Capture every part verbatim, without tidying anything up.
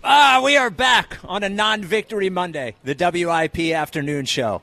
Ah, we are back on a non-victory Monday, the W I P afternoon show.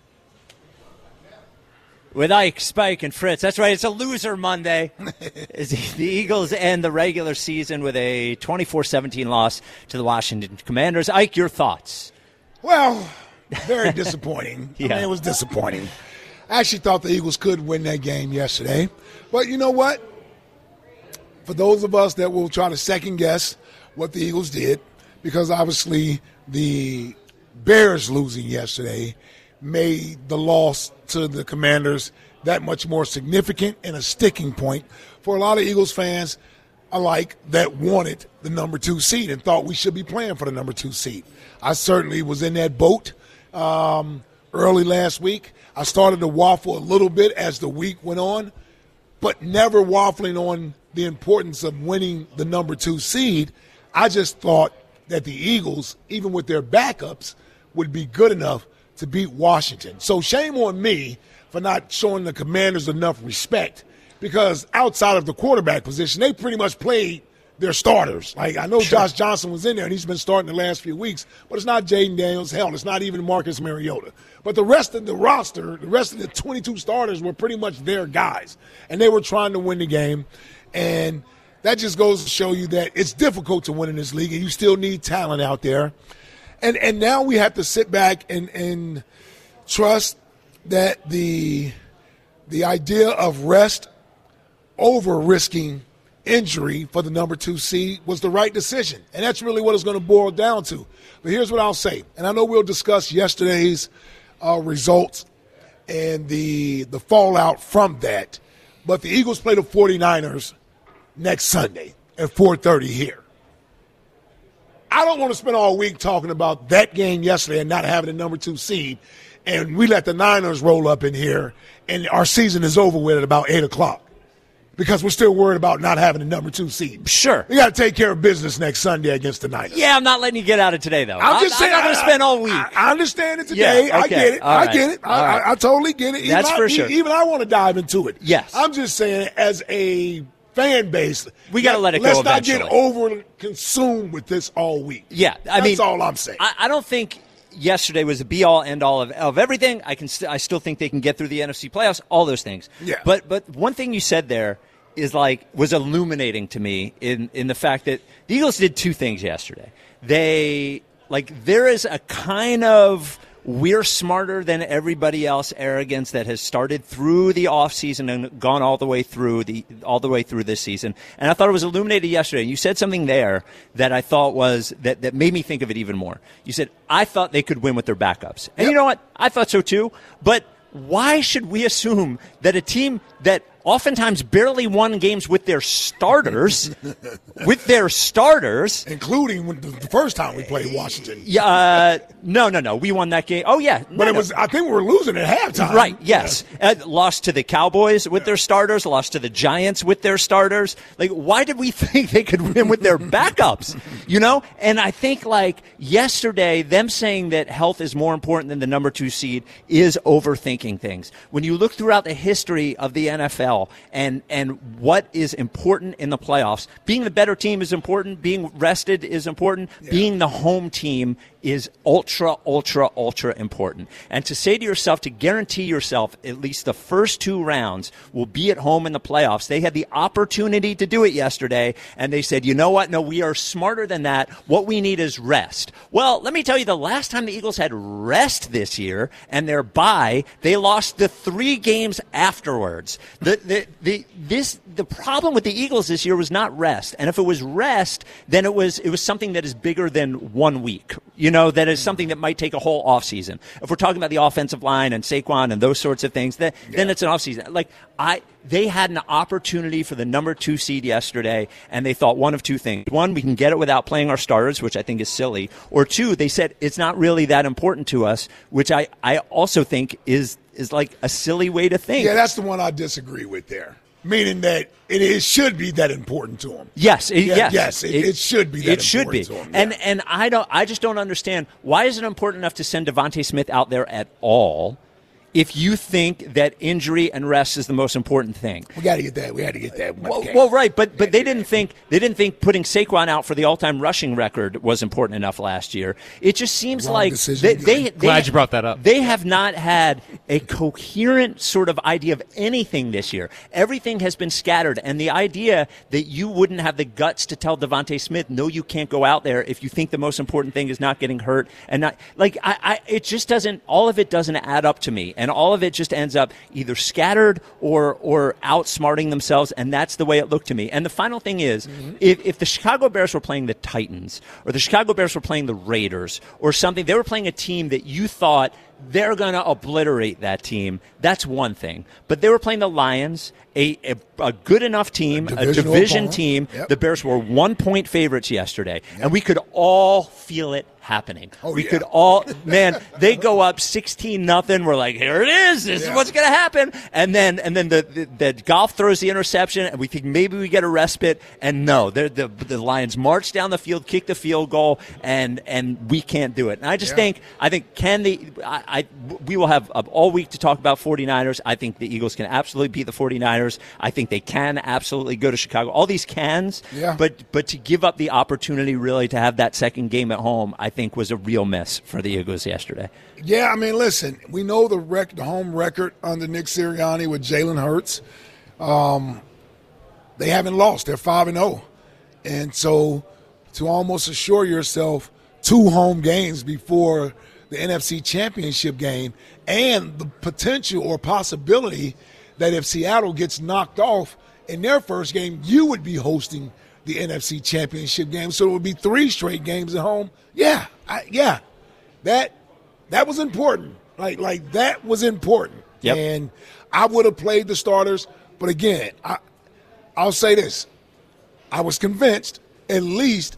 With Ike, Spike, and Fritz. That's right, it's a loser Monday. The Eagles end the regular season with a twenty-four seventeen loss to the Washington Commanders. Ike, your thoughts? Well, very disappointing. Yeah. I mean, it was disappointing. I actually thought the Eagles could win that game yesterday. But you know what? For those of us that will try to second-guess what the Eagles did, because obviously the Bears losing yesterday made the loss to the Commanders that much more significant and a sticking point for a lot of Eagles fans alike that wanted the number two seed and thought we should be playing for the number two seed. I certainly was in that boat um, early last week. I started to waffle a little bit as the week went on, but never waffling on the importance of winning the number two seed. I just thought that the Eagles, even with their backups, would be good enough to beat Washington. So shame on me for not showing the Commanders enough respect, because outside of the quarterback position, they pretty much played their starters. Like, I know sure. Josh Johnson was in there, and he's been starting the last few weeks, but it's not Jaden Daniels. Hell, it's not even Marcus Mariota. But the rest of the roster, the rest of the twenty-two starters were pretty much their guys, and they were trying to win the game. And that just goes to show you that it's difficult to win in this league, and you still need talent out there. And and now we have to sit back and, and trust that the the idea of rest over risking injury for the number two seed was the right decision. And that's really what it's going to boil down to. But here's what I'll say. And I know we'll discuss yesterday's uh, results and the the fallout from that. But the Eagles play the 49ers next Sunday at four thirty here. I don't want to spend all week talking about that game yesterday and not having the number two seed, and we let the Niners roll up in here, and our season is over with at about eight o'clock because we're still worried about not having the number two seed. Sure. We got to take care of business next Sunday against the Niners. Yeah, I'm not letting you get out of today, though. I'm just I'm, saying. I'm not going to spend all week. I, I understand it today. Yeah, okay. I get it. All I right. get it. I, right. I, I totally get it. Even That's I, for sure. Even I want to dive into it. Yes. I'm just saying, as a fan base, we got to let it let's go Let's eventually. not get over consumed with this all week. Yeah, I That's mean, all I'm saying. I, I don't think yesterday was the be-all, end-all of, of everything. I can, st- I still think they can get through the N F C playoffs, all those things. Yeah. But but one thing you said there is like was illuminating to me in in the fact that the Eagles did two things yesterday. They like there is a kind of we're smarter than everybody else arrogance that has started through the offseason and gone all the way through the all the way through this season. And I thought it was illuminated yesterday. You said something there that I thought was that, that made me think of it even more. You said, I thought they could win with their backups. And yep. You know what? I thought so too. But why should we assume that a team that oftentimes barely won games with their starters, with their starters, including when the, the first time we played Washington. Yeah, uh, no, no, no. We won that game. Oh, yeah. But no, it no. was. I think we were losing at halftime. Right, yes. Uh, lost to the Cowboys with their starters, lost to the Giants with their starters. Like, why did we think they could win with their backups? You know? And I think, like, yesterday, them saying that health is more important than the number two seed is overthinking things. When you look throughout the history of the N F L and, and what is important in the playoffs, being the better team is important, being rested is important, yeah. being the home team is ultra, ultra, ultra important. And to say to yourself, to guarantee yourself at least the first two rounds will be at home in the playoffs. They had the opportunity to do it yesterday, and they said, you know what? No, we are smarter than that. What we need is rest. Well, let me tell you, the last time the Eagles had rest this year and their bye, they lost the three games afterwards. The, the, the, this, the problem with the Eagles this year was not rest. And if it was rest, then it was, it was something that is bigger than one week. You know, that is something that might take a whole offseason. If we're talking about the offensive line and Saquon and those sorts of things, then, yeah. then it's an offseason. Like, I, they had an opportunity for the number two seed yesterday, and they thought one of two things. One, we can get it without playing our starters, which I think is silly. Or two, they said it's not really that important to us, which I, I also think is is like a silly way to think. Yeah, that's the one I disagree with there. Meaning that it is, should be that important to them. Yes, it, yeah, yes, yes, it, it, it should be. That it should be, to them, and yeah. and I don't. I just don't understand why is it important enough to send Devontae Smith out there at all, if you think that injury and rest is the most important thing. We got to get that. We had to get that. Well, well, right, but but they didn't think they didn't think putting Saquon out for the all-time rushing record was important enough last year. It just seems Wrong like decision. they, they, they Glad you brought that up. They have not had a coherent sort of idea of anything this year. Everything has been scattered, and the idea that you wouldn't have the guts to tell Devontae Smith, no, you can't go out there if you think the most important thing is not getting hurt and not like I, I it just doesn't. All of it doesn't add up to me, and all of it just ends up either scattered or or outsmarting themselves, and that's the way it looked to me. And the final thing is, mm-hmm. if, if the Chicago Bears were playing the Titans or the Chicago Bears were playing the Raiders or something, they were playing a team that you thought they're going to obliterate that team, that's one thing. But they were playing the Lions, a, a, a good enough team, a, a division opponent. team. Yep. The Bears were one-point favorites yesterday, yep. and we could all feel it happening. Oh, we yeah. could all, man, they go up sixteen nothing. We're like, here it is. This yeah. is what's going to happen. And then and then the, the, the Goff throws the interception, and we think maybe we get a respite. And no, the, the Lions march down the field, kick the field goal, and and we can't do it. And I just yeah. think, I think, can the, I, I, we will have all week to talk about 49ers. I think the Eagles can absolutely beat the 49ers. I think they can absolutely go to Chicago. All these cans, yeah. but but to give up the opportunity really to have that second game at home, I think was a real miss for the Eagles yesterday. Yeah, I mean, listen, we know the rec- the home record under Nick Sirianni with Jalen Hurts. Um, they haven't lost. They're five and oh. And so to almost assure yourself two home games before the N F C Championship game and the potential or possibility that if Seattle gets knocked off in their first game, you would be hosting the N F C Championship game. So it would be three straight games at home. Yeah, I, yeah, that that was important. Like, like that was important. Yep. And I would have played the starters. But again, I, I'll say this. I was convinced, at least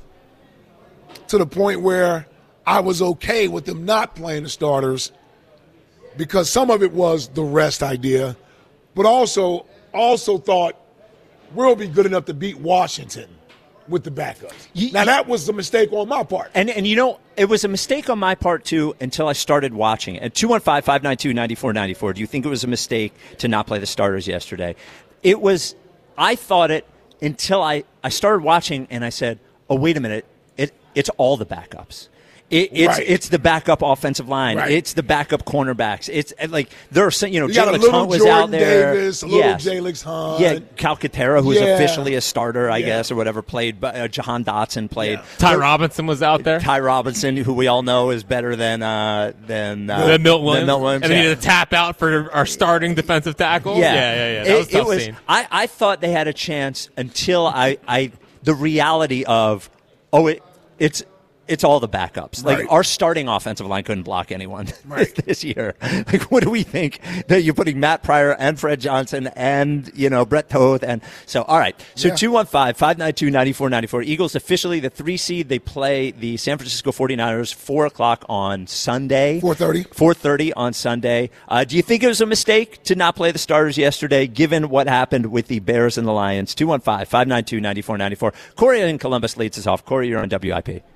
to the point where I was okay with them not playing the starters because some of it was the rest idea, but also also thought we'll be good enough to beat Washington with the backups. You, now, that was a mistake on my part. And, and you know, it was a mistake on my part, too, until I started watching it. At two one five, five nine two, nine four nine four, do you think it was a mistake to not play the starters yesterday? It was – I thought it until I, I started watching and I said, oh, wait a minute, it it's all the backups. It, it's right. it's the backup offensive line. Right. It's the backup cornerbacks. It's like there are some, you know, you Jalix Hunt was Jordan out there. Davis, a little yes. Jalix Hunt. Yeah, Calcaterra, who's yeah. officially a starter, I yeah. guess, or whatever, played. But uh, Jahan Dotson played. Yeah. Ty but, Robinson was out there. Ty Robinson, who we all know is better than uh, than uh, the Milt Williams. Milt Williams. And then yeah. he had a tap out for our starting defensive tackle. Yeah, yeah, yeah. yeah. That it, was a tough it was, scene. I, I thought they had a chance until I, I the reality of oh it it's. It's all the backups. Like, right. our starting offensive line couldn't block anyone right. this year. Like, what do we think that you're putting Matt Pryor and Fred Johnson and, you know, Brett Toth? And so, all right. So, yeah. two one five, five nine two, nine four nine four. Eagles officially the three seed. They play the San Francisco 49ers four o'clock on Sunday. four thirty. four thirty on Sunday. Uh, do you think it was a mistake to not play the starters yesterday, given what happened with the Bears and the Lions? two one five, five nine two, nine four nine four. Corey in Columbus leads us off. Corey, you're on W I P.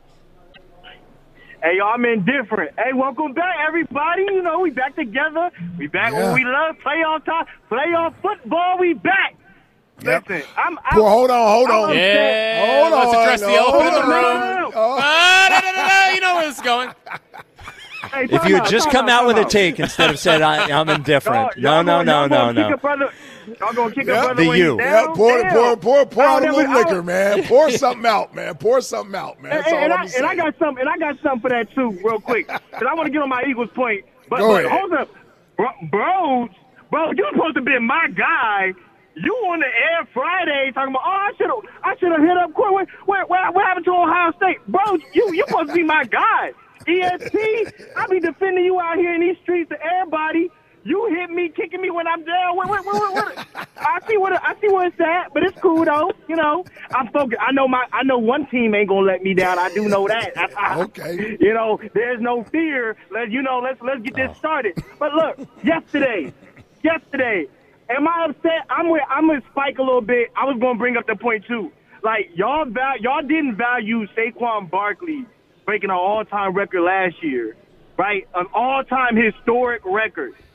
Hey, y'all, I'm indifferent. Hey, welcome back, everybody. You know, we back together. We back yeah. when we love. Playoff time. Playoff football, we back. Yep. Listen, I'm out. Well, hold on, hold on. Yeah, hold let's on, address the no, elephant in the no, room. Oh. Ah, no, no, no, no, you know where this is going. Hey, If you had out, just come out, out with a take instead of said, I, I'm indifferent. Y'all, no, y'all no, gonna, no, y'all no, gonna no. Kick a brother, y'all going to kick Yep. a brother The when you. he's down? Yeah, pour, Damn. pour, pour, pour out a never- little I liquor, was- man. Pour something out, man. Pour something out, man. That's And, all and, I'm I, saying. and I got something, and I got something for that too, real quick, because I want to get on my Eagles point. But, Go but ahead. hold up, bro, bro, bro, you're supposed to be my guy. You on the air Friday talking about, oh, I should have, I should have hit up court. What, what, what, what happened to Ohio State, bro? You, you supposed to be my guy. E S P, I be defending you out here in these streets to everybody. You hit me, kicking me when I'm down. What, what, what, what, what? I see what I see where it's at, but it's cool though. You know, I'm focused. I know my I know one team ain't gonna let me down. I do know that. I, I, Okay. You know, there's no fear. Let you know. Let's let's get this started. But look, yesterday, yesterday, am I upset? I'm with I'm with Spike a little bit. I was gonna bring up the point too. Like y'all val y'all didn't value Saquon Barkley breaking an all-time record last year, right? An all-time historic record.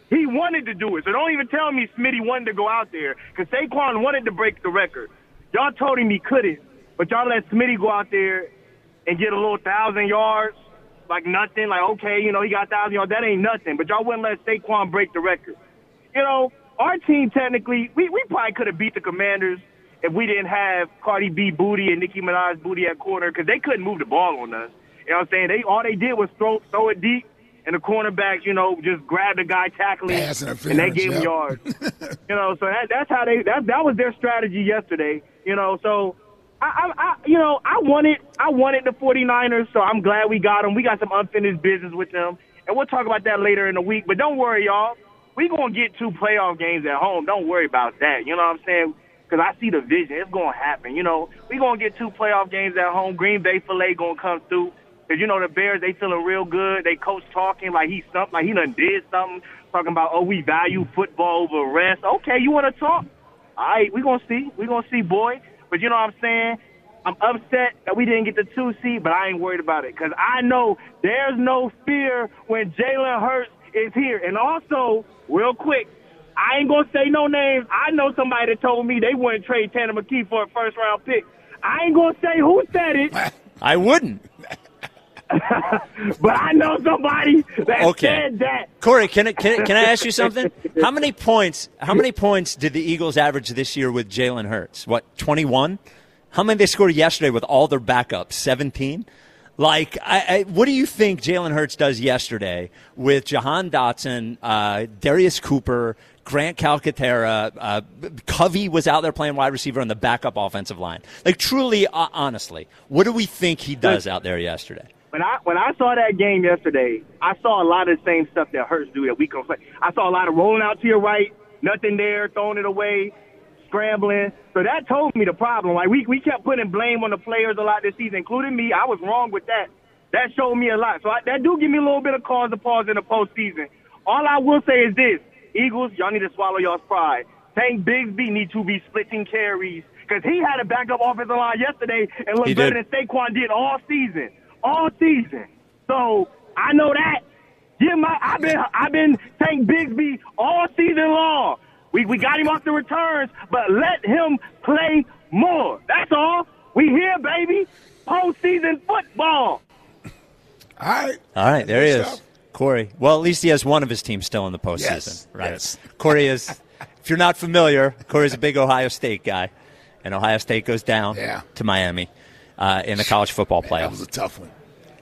He wanted to do it. So don't even tell me Smitty wanted to go out there because Saquon wanted to break the record. Y'all told him he couldn't, but y'all let Smitty go out there and get a little thousand yards, like nothing. Like, okay, you know, he got a thousand yards. That ain't nothing. But y'all wouldn't let Saquon break the record. You know, our team technically, we, we probably could have beat the Commanders if we didn't have Cardi B Booty and Nicki Minaj Booty at corner because they couldn't move the ball on us. You know what I'm saying? They all they did was throw throw it deep, and the cornerbacks, you know, just grabbed the guy tackling, and they gave him yards. You know, so that, that's how they that that was their strategy yesterday. You know, so I, I, I you know I wanted I wanted the 49ers, so I'm glad we got them. We got some unfinished business with them, and we'll talk about that later in the week. But don't worry, y'all. We gonna get two playoff games at home. Don't worry about that. You know what I'm saying? Because I see the vision. It's gonna happen. You know, we gonna get two playoff games at home. Green Bay Filet gonna come through. Because, you know, the Bears, they feeling real good. They coach talking like he something, like he done did something, talking about, oh, we value football over rest. Okay, you want to talk? All right, we're going to see. We're going to see, boy. But you know what I'm saying? I'm upset that we didn't get the two seed, but I ain't worried about it because I know there's no fear when Jalen Hurts is here. And also, real quick, I ain't going to say no names. I know somebody that told me they wouldn't trade Tanner McKee for a first-round pick. I ain't going to say who said it. I wouldn't. But I know somebody that okay. said that. Corey, can I, can, I, can I ask you something? How many points How many points did the Eagles average this year with Jalen Hurts? What, twenty-one? How many they scored yesterday with all their backups? seventeen? Like, I, I, what do you think Jalen Hurts does yesterday with Jahan Dotson, uh, Darius Cooper, Grant Calcaterra, uh, Covey was out there playing wide receiver on the backup offensive line? Like, truly, uh, honestly, what do we think he does out there yesterday? When I when I saw that game yesterday, I saw a lot of the same stuff that Hurts do that we can play. I saw a lot of rolling out to your right, nothing there, throwing it away, scrambling. So that told me the problem. Like we we kept putting blame on the players a lot this season, including me. I was wrong with that. That showed me a lot. So I, that do give me a little bit of cause to pause in the postseason. All I will say is this: Eagles, y'all need to swallow y'all's pride. Tank Bigsby need to be splitting carries because he had a backup offensive line yesterday and looked better than Saquon did all season. All season. So I know that. Yeah, my I've been I've been Tank Bigsby all season long. We we got him off the returns, but let him play more. That's all. We here, baby. Postseason football. All right. All right, there he is. Corey. Well, at least he has one of his teams still in the postseason. Yes, right. yes. Corey is, if you're not familiar, Corey's a big Ohio State guy. And Ohio State goes down yeah. to Miami. Uh, in the college football playoff. That was a tough one.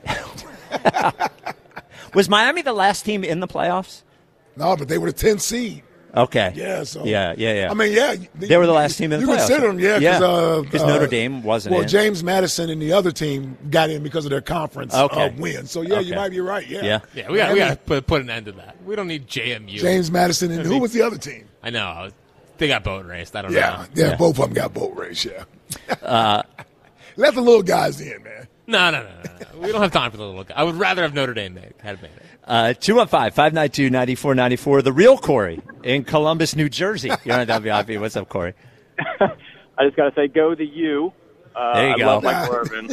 Was Miami the last team in the playoffs? No, but they were the tenth seed. Okay. Yeah. So yeah, yeah, yeah. I mean, yeah. They were the last team in the you playoffs. You consider them, yeah. Because yeah. uh, uh, Notre Dame wasn't well, in. Well, James Madison and the other team got in because of their conference okay. uh, win. So, yeah, okay. you might be right. Yeah. Yeah, yeah we got we got to put, put an end to that. We don't need J M U. James Madison and I mean, who was the other team? I know. They got boat raced. I don't yeah, know. Yeah, yeah, both of them got boat raced, yeah. uh, Let the little guys in, man. No, no, no, no, no. We don't have time for the little guy. I would rather have Notre Dame made, had made it. Uh, two one five, five nine two, nine four nine four, the real Corey in Columbus, New Jersey. You're on W I P. What's up, Corey? I just got to say, go the U. Uh, there you I go. love Michael Irvin.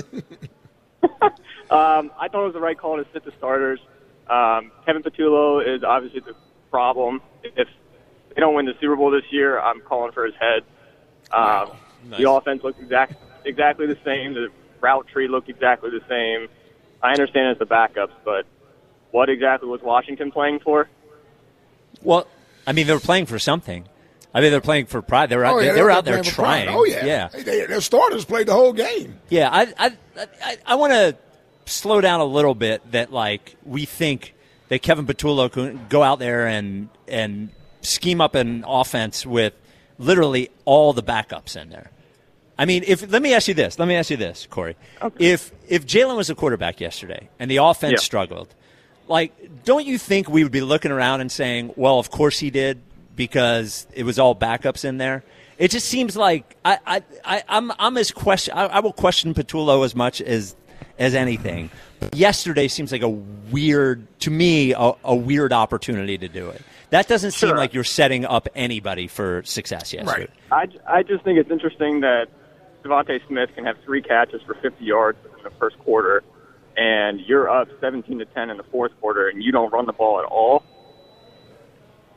um, I thought it was the right call to sit the starters. Um, Kevin Patullo is obviously the problem. If they don't win the Super Bowl this year, I'm calling for his head. Um, wow. Nice. The offense looked exact, exactly the same. The route tree looked exactly the same. I understand it's the backups, but what exactly was Washington playing for? Well, I mean, they were playing for something. I mean, they're playing for pride. They were out, oh, yeah, they, they were out there trying. trying. Oh, yeah. yeah. They, their starters played the whole game. Yeah, I I, I, I want to slow down a little bit that, like, we think that Kevin Patullo can go out there and and scheme up an offense with literally all the backups in there. I mean, if let me ask you this. Let me ask you this, Corey. Okay. If if Jalen was a quarterback yesterday and the offense yeah. struggled, like, don't you think we would be looking around and saying, well, of course he did because it was all backups in there? It just seems like I, I, I, I'm, I'm as question. I, I will question Patullo as much as as anything. But yesterday seems like a weird, to me, a, a weird opportunity to do it. That doesn't seem sure. like you're setting up anybody for success yesterday. Right. I, I just think it's interesting that Devontae Smith can have three catches for fifty yards in the first quarter, and you're up seventeen to ten in the fourth quarter, and you don't run the ball at all.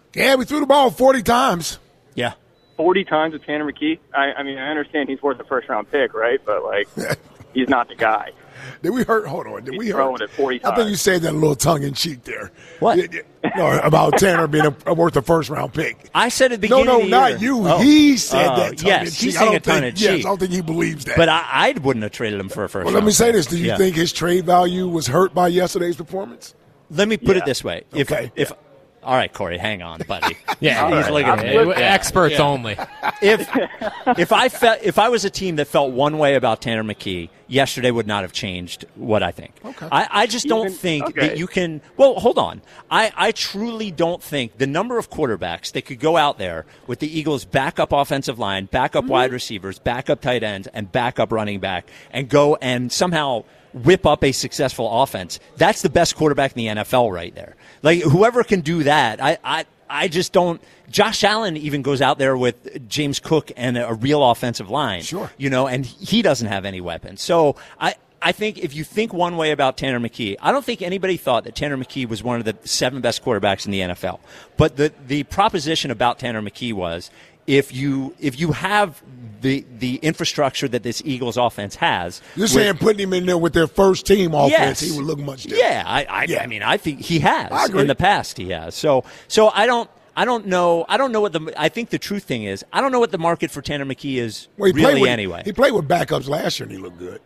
Yeah, we threw the ball forty times. Yeah. forty times with Tanner McKee. I, I mean, I understand he's worth a first round pick, right? But like, he's not the guy. Did we hurt? Hold on. Did He's we throwing hurt? it forty times. I think you said that a little tongue in cheek there. What? Yeah, yeah. No, about Tanner being a, a worth a first round pick. I said at the No, beginning no, of the not year- you. Oh. He said Oh, that tongue yes, in he's cheek. I saying don't a tongue think. in Yes, cheek. I don't think he believes that. But I, I wouldn't have traded him for a first well, round let me say pick. this: do you Yeah. think his trade value was hurt by yesterday's performance? Let me put Yeah. it this way. If, Okay. if All right, Corey, hang on, buddy. Yeah, he's right. looking at Yeah, me. experts Yeah. only. If if I felt if I was a team that felt one way about Tanner McKee, yesterday would not have changed what I think. Okay. I, I just don't Even- think okay. that you can. Well, hold on. I, I truly don't think the number of quarterbacks that could go out there with the Eagles' backup offensive line, backup Mm-hmm. wide receivers, backup tight ends, and backup running back, and go and somehow whip up a successful offense. That's the best quarterback in the N F L right there. Like whoever can do that, I, I, I just don't. Josh Allen even goes out there with James Cook and a real offensive line. Sure. You know, and he doesn't have any weapons. So I, I think if you think one way about Tanner McKee, I don't think anybody thought that Tanner McKee was one of the seven best quarterbacks in the N F L. But the, the proposition about Tanner McKee was if you if you have the the infrastructure that this Eagles offense has. You're with- saying putting him in there with their first team offense, Yes. he would look much different. Yeah, I, I, Yeah. I mean, I think he has I agree. in the past. He has. So, so I don't, I don't know. I don't know what the. I think the true thing is, I don't know what the market for Tanner McKee is Well, he played really with, anyway. He played with backups last year, and he looked good.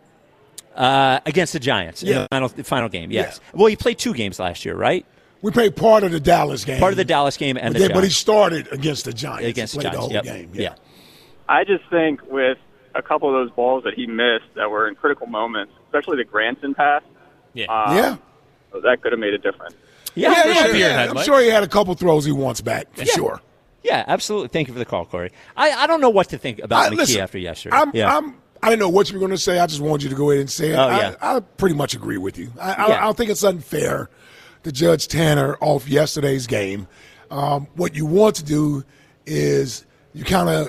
Uh, against the Giants in Yeah. the final, the final game. Yes. Yeah. Well, he played two games last year, right? We played part of the Dallas game. Part of the Dallas game and but, the then, but he Giants. started against the Giants. against he the played Giants. the whole Yep. game. Yeah. I just think with a couple of those balls that he missed that were in critical moments, especially the Granson pass, Yeah. um, Yeah. that could have made a difference. Yeah, Yeah, for yeah, sure. Deer yeah. I'm headlights. sure he had a couple throws he wants back, for Yeah. sure. Yeah, absolutely. Thank you for the call, Corey. I, I don't know what to think about I- McKee listen, after yesterday. I'm, yeah. I'm, I didn't know what you were going to say. I just wanted you to go ahead and say it. Oh, yeah. I, I pretty much agree with you. I, I, Yeah. I don't think it's unfair to judge Tanner off yesterday's game. Um, what you want to do is you kind of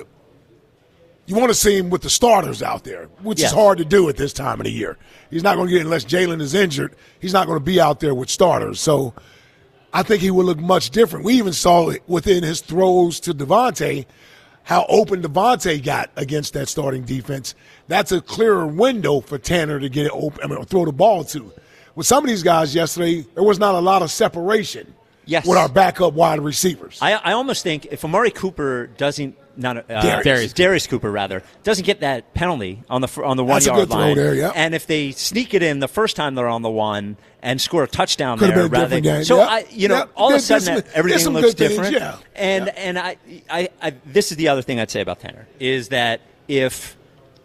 you want to see him with the starters out there, which Yes. is hard to do at this time of the year. He's not going to get unless Jalen is injured. He's not going to be out there with starters. So I think he will look much different. We even saw it within his throws to Devontae, how open Devontae got against that starting defense. That's a clearer window for Tanner to get it open, I mean, throw the ball to. With some of these guys yesterday, there was not a lot of separation Yes. with our backup wide receivers. I, I almost think if Amari Cooper doesn't not uh, Darius. Darius. Darius Cooper rather doesn't get that penalty on the fr- on the one That's a yard good throw line, there, yeah. and if they sneak it in the first time they're on the one and score a touchdown Could've there, been a rather different than game. so Yep. I you know Yep. all of a There's- sudden there's that some- everything there's some looks good things, different. yeah. And Yeah. and I, I I this is the other thing I'd say about Tanner is that if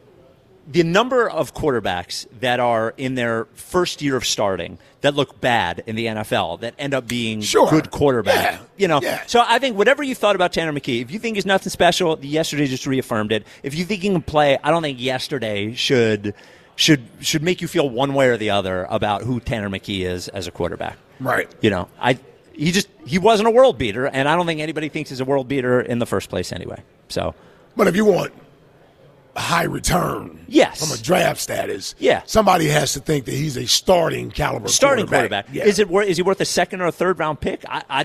the number of quarterbacks that are in their first year of starting that look bad in the N F L that end up being Sure. good quarterback, Yeah. you know. Yeah. So I think whatever you thought about Tanner McKee, if you think he's nothing special, yesterday just reaffirmed it. If you think he can play, I don't think yesterday should should should make you feel one way or the other about who Tanner McKee is as a quarterback. Right. You know, I he just he wasn't a world beater, and I don't think anybody thinks he's a world beater in the first place anyway. So But if you want a high return Yes. from a draft status, Yeah. somebody has to think that he's a starting caliber starting quarterback, Yeah. is it wor- is he worth a second or a third round pick? I, I,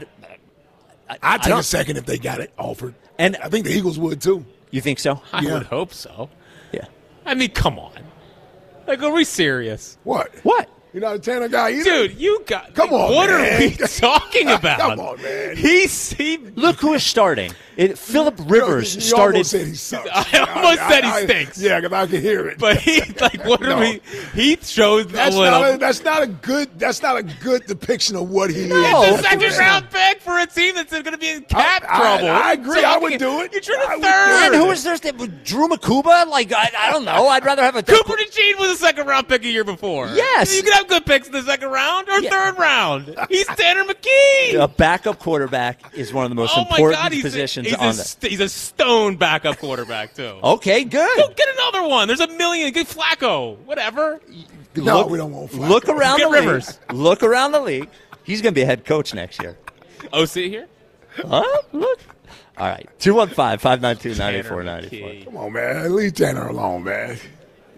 I I'd take don't- a second if they got it offered. And- I think the Eagles would too. You think so? I Yeah. would hope so. Yeah. I mean, come on. Like, are we serious? What? What? You're not a Tanner guy either? Dude, you got. Come like, on, What man. are we talking about? Come on, man. He's. He, Look who is starting. It, Philip Rivers you started. almost said he sucks. I almost said he stinks. Yeah, because I can hear it. but he, like, what are No. we. He showed that's a little. not a, that's not a good that's not a good depiction of what he is. No. It's a That's second what round pick for a team that's going to be in cap I- I- trouble. I agree. So I looking would at- do it. You're trying to I would third. And who is there? that- Drew Makuba? Like I, I don't know. I'd rather have a Cooper DeJean was a second round pick a year before. Yes. You can have good picks in the second round or Yeah. third round. He's Tanner McKee. A backup quarterback is one of the most Oh my important God, he's positions a, he's, on a, the. st- he's a stone backup quarterback too. Okay, good. Go get another one. There's a million. Get Flacco. Whatever. No, look, we don't want Flacco. Look around Get the league. Rivers. Look around the league. He's going to be a head coach next year. O C here. Huh? Look. All right. two one five, five nine two, nine four nine four. Tanner McKee. Come on, man. Leave Tanner alone, man.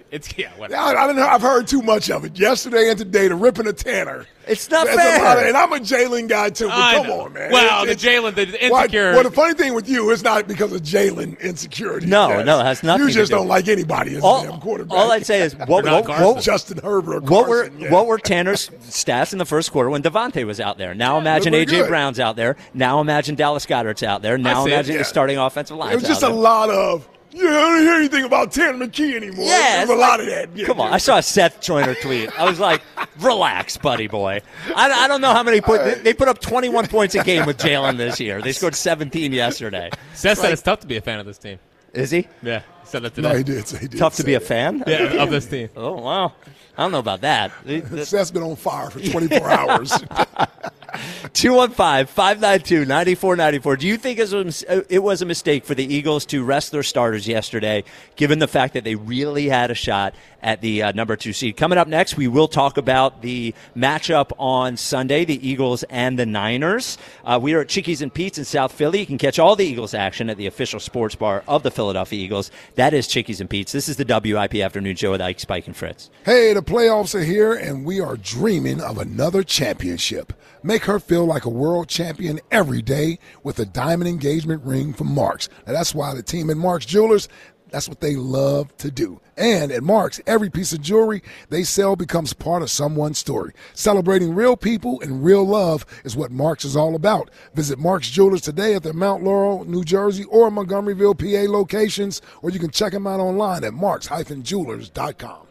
It's yeah. Whatever. I, I don't know. I've heard too much of it yesterday and today. The ripping of Tanner. It's not That's fair. A lot of, and I'm a Jalen guy too. But I come know. on, man. Well, It's- the it's- Jalen, the Well, insecure. well, the funny thing with you is not because of Jalen insecurity. No, Yes. no, it has nothing You to just do. don't like anybody as a All, damn quarterback. all I'd say is what, You're not what, Carson. what, Justin Herbert or what were Carson, yeah. what were Tanner's stats in the first quarter when Devontae was out there? Now imagine looked A J pretty good. Brown's out there. Now imagine Dallas Goedert's out there. Now see it, imagine yeah. the starting offensive line. It was just a lot of, yeah, I don't hear anything about Tanner McKee anymore. Yeah, There's it's a like- lot of that. Yeah, Come on, yeah. I saw a Seth Joyner tweet. I was like, "Relax, buddy boy." I, I don't know how many put. They, they put up twenty-one points a game with Jalen this year. They scored seventeen yesterday. Seth said it's tough to be a fan of this team. Is he Yeah, he said that today. No, he did. He did tough to say be a that. fan? Yeah, of this team. Oh wow, I don't know about that. Seth's been on fire for twenty-four hours. two one five, five nine two, nine four nine four. Do you think it was, it was a mistake for the Eagles to rest their starters yesterday, given the fact that they really had a shot at the uh, number two seed? Coming up next, we will talk about the matchup on Sunday, the Eagles and the Niners. Uh, we are at Chickies and Pete's in South Philly. You can catch all the Eagles action at the official sports bar of the Philadelphia Eagles. That is Chickies and Pete's. This is the W I P Afternoon Show with Ike, Spike, and Fritz. Hey, the playoffs are here, and we are dreaming of another championship. Make her feel like a world champion every day with a diamond engagement ring from Marks. Now, that's why the team at Marks Jewelers, that's what they love to do. And at Marks, every piece of jewelry they sell becomes part of someone's story. Celebrating real people and real love is what Marks is all about. Visit Marks Jewelers today at their Mount Laurel, New Jersey, or Montgomeryville, P A locations, or you can check them out online at marks dash jewelers dot com.